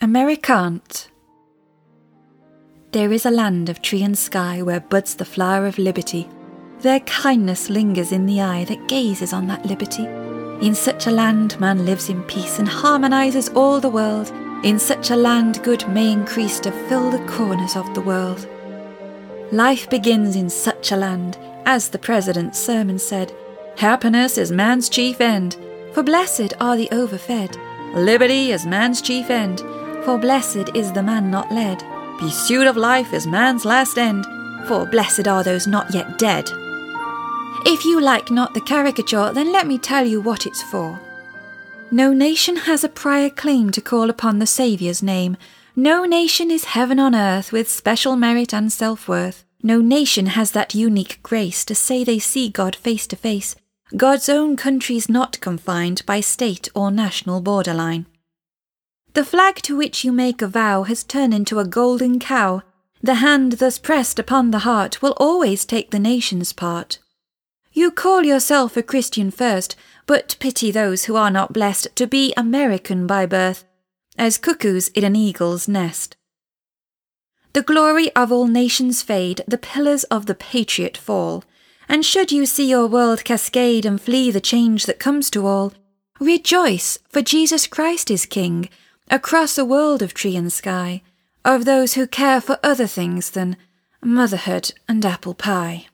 Americant. There is a land of tree and sky where buds the flower of liberty. There kindness lingers in the eye that gazes on that liberty. In such a land man lives in peace and harmonizes all the world. In such a land good may increase to fill the corners of the world. Life begins in such a land, as the President's sermon said. Happiness is man's chief end, for blessed are the overfed. Liberty is man's chief end, for blessed is the man not led. Pursuit of life is man's last end, for blessed are those not yet dead. If you like not the caricature, then let me tell you what it's for. No nation has a prior claim to call upon the Saviour's name. No nation is heaven on earth with special merit and self-worth. No nation has that unique grace to say they see God face to face. God's own country's not confined by state or national borderline. The flag to which you make a vow has turned into a golden cow. The hand thus pressed upon the heart will always take the nation's part. You call yourself a Christian first, but pity those who are not blessed to be American by birth, as cuckoos in an eagle's nest. The glory of all nations fade, the pillars of the patriot fall, and should you see your world cascade and flee the change that comes to all, rejoice, for Jesus Christ is King, across a world of tree and sky, of those who care for other things than motherhood and apple pie.